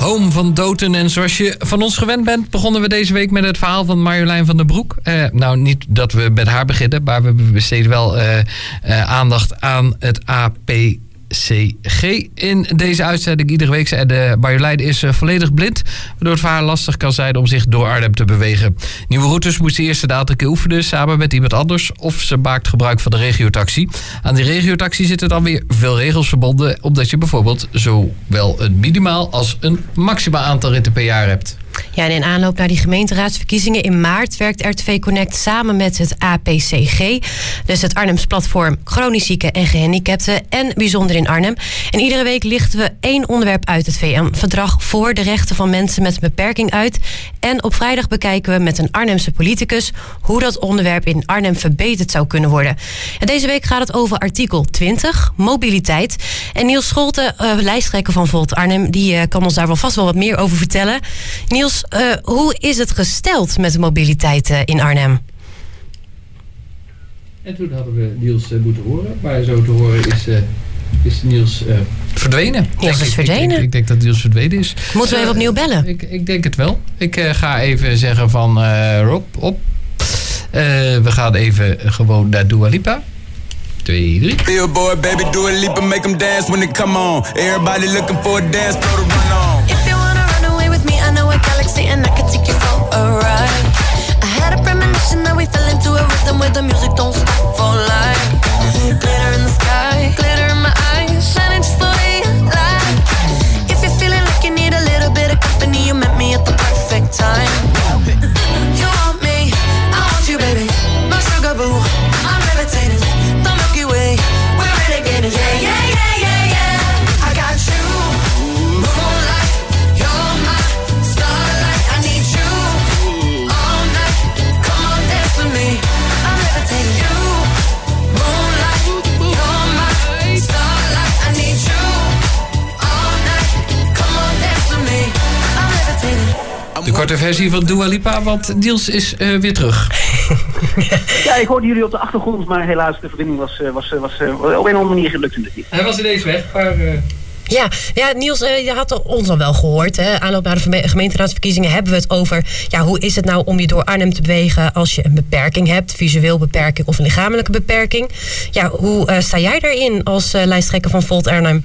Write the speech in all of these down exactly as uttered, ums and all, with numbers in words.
Oom van Doten. En zoals je van ons gewend bent, begonnen we deze week met het verhaal van Marjolein van den Broek. Uh, nou, niet dat we met haar beginnen, maar we besteden wel uh, uh, aandacht aan het A P C G in deze uitzending iedere week. En de Marjolein is uh, volledig blind, waardoor het voor haar lastig kan zijn om zich door Arnhem te bewegen. Nieuwe routes moest ze eerst een aantal keer oefenen samen met iemand anders, of ze maakt gebruik van de regiotaxi. Aan die regiotaxi zitten dan weer veel regels verbonden, omdat je bijvoorbeeld zowel een minimaal als een maximaal aantal ritten per jaar hebt. Ja, en in aanloop naar die gemeenteraadsverkiezingen in maart werkt R T V Connect samen met het A P C G. Dus het Arnhems platform Chronisch Zieken en Gehandicapten en Bijzonder in Arnhem. En iedere week lichten we één onderwerp uit het V M-verdrag voor de rechten van mensen met een beperking uit. En op vrijdag bekijken we met een Arnhemse politicus hoe dat onderwerp in Arnhem verbeterd zou kunnen worden. En deze week gaat het over artikel twintig, mobiliteit. En Niels Scholte, uh, lijsttrekker van Volt Arnhem, die uh, kan ons daar wel vast wel wat meer over vertellen. Niels, uh, hoe is het gesteld met de mobiliteit uh, in Arnhem? En toen hadden we Niels uh, moeten horen. Maar zo te horen is, uh, is Niels uh, verdwenen. Niels is ik, verdwenen? Ik, ik, ik denk dat Niels verdwenen is. Moeten we even opnieuw bellen? Uh, ik, ik denk het wel. Ik uh, ga even zeggen van uh, Rob, op. Uh, we gaan even gewoon naar Dua Lipa. Twee, drie. Billboard, baby, do a leap and make them dance when they come on. Everybody looking for a dance, throw the run on. If you wanna run away with me, I know a galaxy and I can take you for a ride. I had a premonition that we fell into a rhythm where the music don't stop for life. Glitter in the sky, glitter in my eyes, shining just the way you like. If you're feeling like you need a little bit of company, you met me at the perfect time. You want me, I want you, baby. My sugar boo, I'm levitating. The Milky Way, we're renegading. Yeah, yeah, yeah, yeah, yeah. I got you, moonlight. You're my starlight. I need you all night. Come on, dance with me. I'm levitating. You, moonlight. You're my starlight. I need you all night. Come on, dance with me. I'm levitating. De korte versie van Dua Lipa, want Niels is uh, weer terug. Ja, ik hoorde jullie op de achtergrond, maar helaas de verbinding was, was, was, was op een of andere manier gelukt in de niet. Hij was ineens weg, maar... Uh... Ja, ja, Niels, uh, je had ons al wel gehoord. Hè? Aanloop naar de gemeenteraadsverkiezingen hebben we het over... Ja, hoe is het nou om je door Arnhem te bewegen als je een beperking hebt? Visueel beperking of een lichamelijke beperking? Ja, hoe uh, sta jij daarin als uh, lijsttrekker van Volt Arnhem?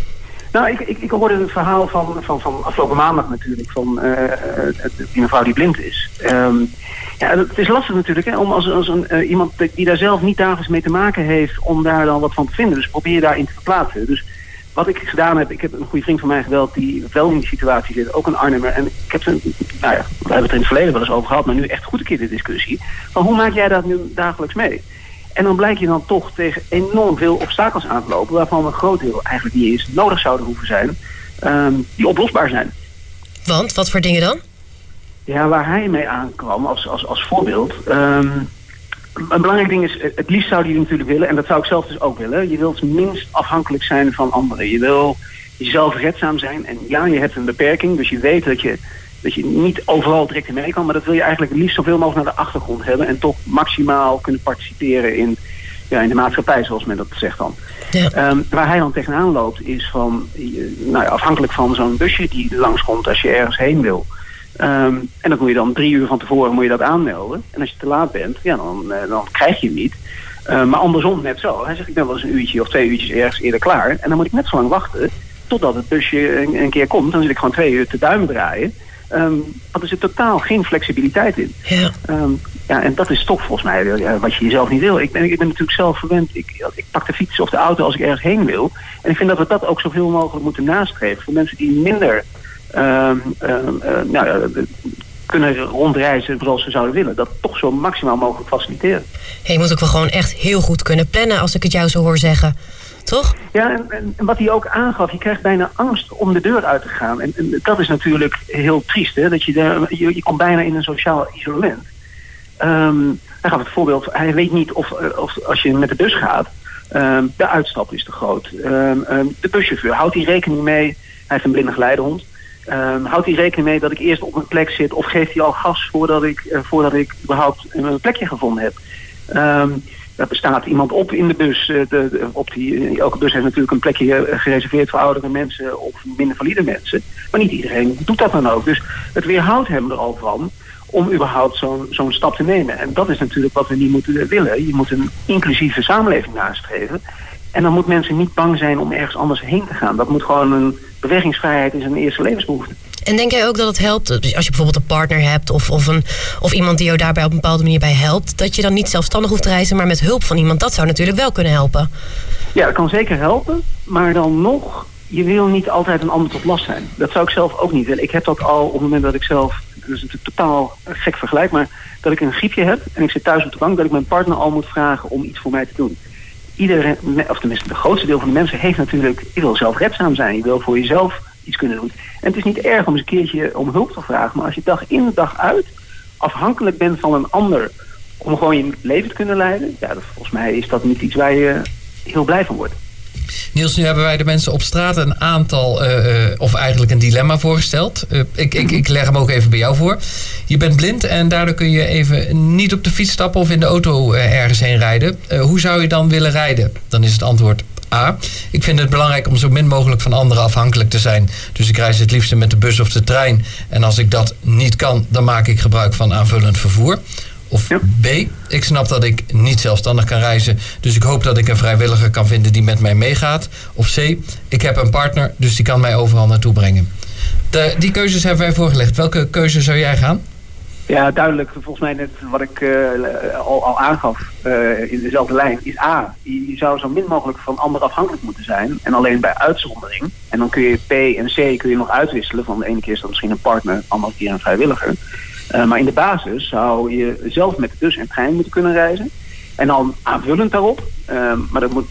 Nou, ik, ik, ik hoorde het verhaal van, van, van afgelopen maandag natuurlijk, van uh, die mevrouw die blind is. Um, ja, het is lastig natuurlijk, hè, om als, als een, uh, iemand die daar zelf niet dagelijks mee te maken heeft, om daar dan wat van te vinden. Dus probeer je daarin te verplaatsen. Dus wat ik gedaan heb, ik heb een goede vriend van mij geweld die wel in die situatie zit, ook een Arnhemmer. En ik heb ze, nou ja, we hebben het er in het verleden wel eens over gehad, maar nu echt goed een keer de discussie. Van hoe maak jij dat nu dagelijks mee? En dan blijkt je dan toch tegen enorm veel obstakels aan te lopen, waarvan een groot deel eigenlijk niet eens nodig zouden hoeven zijn, um, die oplosbaar zijn. Want, wat voor dingen dan? Ja, waar hij mee aankwam als, als, als voorbeeld. Um, een belangrijk ding is, het liefst zou je natuurlijk willen, en dat zou ik zelf dus ook willen, je wilt minst afhankelijk zijn van anderen. Je wil jezelf redzaam zijn en ja, je hebt een beperking, dus je weet dat je, dat je niet overal direct in mee kan, maar dat wil je eigenlijk het liefst zoveel mogelijk naar de achtergrond hebben en toch maximaal kunnen participeren in, ja, in de maatschappij, zoals men dat zegt dan. Ja. Um, waar hij dan tegenaan loopt is van, nou ja, afhankelijk van zo'n busje die langskomt als je ergens heen wil. Um, en dat moet je dan drie uur van tevoren moet je dat aanmelden. En als je te laat bent, ja, dan, uh, dan krijg je hem niet. Uh, maar andersom net zo. Hij zegt, ik ben wel eens een uurtje of twee uurtjes ergens eerder klaar. En dan moet ik net zo lang wachten totdat het busje een, een keer komt. Dan zit ik gewoon twee uur te duimen draaien. Um, want er zit totaal geen flexibiliteit in. Ja. Um, ja, en dat is toch volgens mij ja, wat je jezelf niet wil. Ik ben, ik ben natuurlijk zelf verwend. Ik, ik pak de fiets of de auto als ik ergens heen wil. En ik vind dat we dat ook zoveel mogelijk moeten nastreven. Voor mensen die minder um, um, uh, nou, uh, kunnen rondreizen zoals ze zouden willen. Dat toch zo maximaal mogelijk faciliteren. Hey, je moet ook wel gewoon echt heel goed kunnen plannen als ik het jou zo hoor zeggen. Toch? Ja, en, en, en wat hij ook aangaf, je krijgt bijna angst om de deur uit te gaan. En, en dat is natuurlijk heel triest, hè? Dat je, de, je, je komt bijna in een sociaal isolement. Um, dan gaf het voorbeeld, hij weet niet of, of als je met de bus gaat, um, de uitstap is te groot. Um, um, de buschauffeur, houdt hij rekening mee, hij heeft een blinde geleidehond, um, houdt hij rekening mee dat ik eerst op een plek zit of geeft hij al gas voordat ik, uh, voordat ik überhaupt een plekje gevonden heb. Um, er staat iemand op in de bus. De, de, op die, elke bus heeft natuurlijk een plekje gereserveerd voor oudere mensen of minder valide mensen. Maar niet iedereen doet dat dan ook. Dus het weerhoudt hem er al van om überhaupt zo'n zo'n stap te nemen. En dat is natuurlijk wat we niet moeten willen. Je moet een inclusieve samenleving nastreven. En dan moeten mensen niet bang zijn om ergens anders heen te gaan. Dat moet gewoon een bewegingsvrijheid is een eerste levensbehoefte. En denk jij ook dat het helpt, als je bijvoorbeeld een partner hebt of, of, een, of iemand die jou daarbij op een bepaalde manier bij helpt, dat je dan niet zelfstandig hoeft te reizen, maar met hulp van iemand? Dat zou natuurlijk wel kunnen helpen. Ja, dat kan zeker helpen. Maar dan nog, je wil niet altijd een ander tot last zijn. Dat zou ik zelf ook niet willen. Ik heb dat al op het moment dat ik zelf, dat is natuurlijk totaal gek vergelijk, maar dat ik een griepje heb en ik zit thuis op de bank, dat ik mijn partner al moet vragen om iets voor mij te doen. Iedereen, of tenminste de grootste deel van de mensen heeft natuurlijk, je wil zelfredzaam zijn, je wil voor jezelf iets kunnen doen. En het is niet erg om eens een keertje om hulp te vragen, maar als je dag in dag uit afhankelijk bent van een ander om gewoon je leven te kunnen leiden, ja, dat, volgens mij is dat niet iets waar je heel blij van wordt. Niels, nu hebben wij de mensen op straat een aantal, uh, of eigenlijk een dilemma voorgesteld. Uh, ik, ik, ik leg hem ook even bij jou voor. Je bent blind en daardoor kun je even niet op de fiets stappen of in de auto uh, ergens heen rijden. Uh, hoe zou je dan willen rijden? Dan is het antwoord A. Ik vind het belangrijk om zo min mogelijk van anderen afhankelijk te zijn. Dus ik reis het liefste met de bus of de trein. En als ik dat niet kan, dan maak ik gebruik van aanvullend vervoer. Of ja. B, ik snap dat ik niet zelfstandig kan reizen. Dus ik hoop dat ik een vrijwilliger kan vinden die met mij meegaat. Of C, ik heb een partner, dus die kan mij overal naartoe brengen. De, die keuzes hebben wij voorgelegd. Welke keuze zou jij gaan? Ja, duidelijk. Volgens mij net wat ik uh, al, al aangaf uh, in dezelfde lijn is A. Je, je zou zo min mogelijk van anderen afhankelijk moeten zijn. En alleen bij uitzondering. En dan kun je P en C kun je nog uitwisselen. Van de ene keer is dat misschien een partner, de andere keer een vrijwilliger. Uh, maar in de basis zou je zelf met de bus en trein moeten kunnen reizen. En dan aanvullend daarop. Uh, maar dat moet,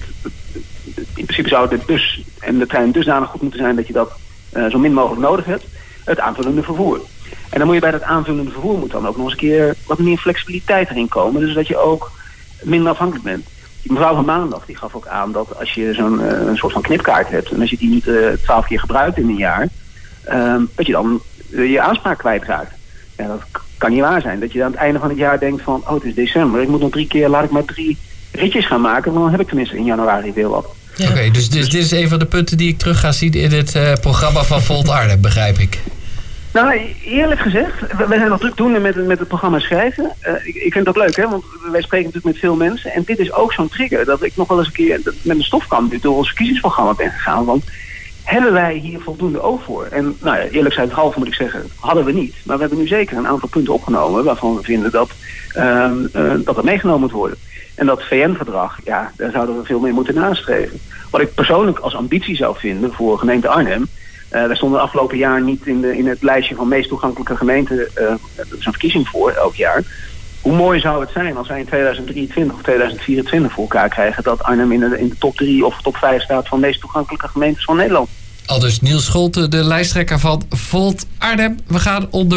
in principe zou de bus en de trein dusdanig goed moeten zijn dat je dat uh, zo min mogelijk nodig hebt. Het aanvullende vervoer. En dan moet je bij dat aanvullende vervoer moet dan ook nog eens een keer wat meer flexibiliteit erin komen. Dus dat je ook minder afhankelijk bent. Die mevrouw van Maandag die gaf ook aan dat als je zo'n uh, een soort van knipkaart hebt en als je die niet twaalf uh, keer gebruikt in een jaar, uh, dat je dan uh, je aanspraak kwijtraakt. Ja, dat kan niet waar zijn. Dat je aan het einde van het jaar denkt van, oh het is december, ik moet nog drie keer, laat ik maar drie ritjes gaan maken, want dan heb ik tenminste in januari weer wat. Ja. Oké, okay, dus, dus dit is een van de punten die ik terug ga zien in het uh, programma van Volt Arnhem, begrijp ik. Nou, eerlijk gezegd, we zijn nog druk doen met, met het programma schrijven. Uh, ik, ik vind dat leuk, hè, want wij spreken natuurlijk met veel mensen. En dit is ook zo'n trigger, dat ik nog wel eens een keer met een stofkam door ons verkiezingsprogramma ben gegaan. Want hebben wij hier voldoende oog voor? En nou ja, eerlijk zijn het half moet ik zeggen, hadden we niet. Maar we hebben nu zeker een aantal punten opgenomen waarvan we vinden dat, uh, uh, dat er meegenomen moet worden. En dat V N-verdrag, ja, daar zouden we veel meer moeten nastreven. Wat ik persoonlijk als ambitie zou vinden voor gemeente Arnhem, Uh, daar stonden de afgelopen jaar niet in, de, in het lijstje van meest toegankelijke gemeenten. Uh, dat is een verkiezing voor elk jaar. Hoe mooi zou het zijn als wij in tweeduizend drieëntwintig of tweeduizend vierentwintig voor elkaar krijgen dat Arnhem in de, in de top drie of top vijf staat van meest toegankelijke gemeentes van Nederland. Al dus Niels Scholte, de lijsttrekker van Volt Arnhem. We gaan onder